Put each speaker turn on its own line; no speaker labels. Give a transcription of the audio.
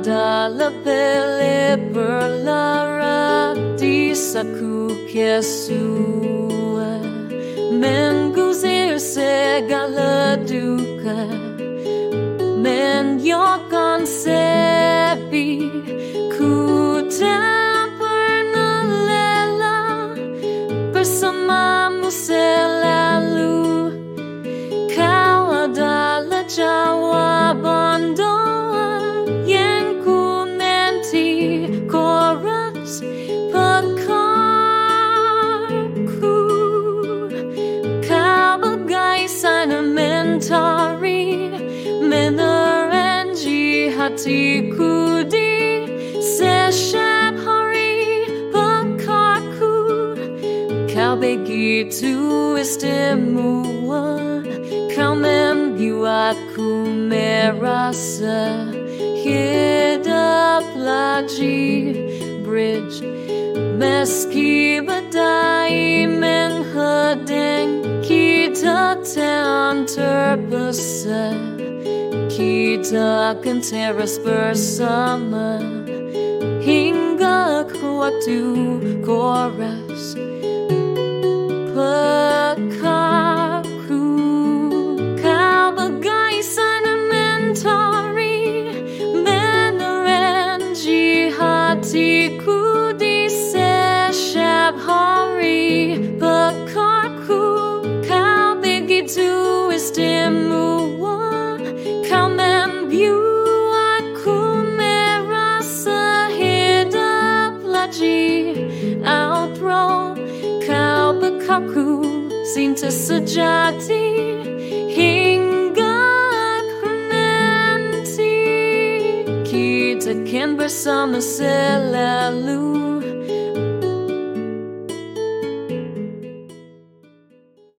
dala pele berlara di saku kesua mengusir segala duka menyokong sepi ku tak pernah lelah bersamamu selalu kau adalah jawaban doa yang ku nanti chorus pekarku kau bagai sana mentari menerangi hatiku di setiap hari pekarku kau begitu istimewa kau membuatku merasa hidup lagi bridge meski badai menghadang kita tak terpisah kita akan terus bersama hingga ke waktu chorus pekarku kau bagai sana mentari menerangi hatiku di setiap hari pekarku kau begitu istimewa kau membuatku merasa hidup lagi outro kau bekarku cinta sejati hingga aku nanti kita kan bersama selalu.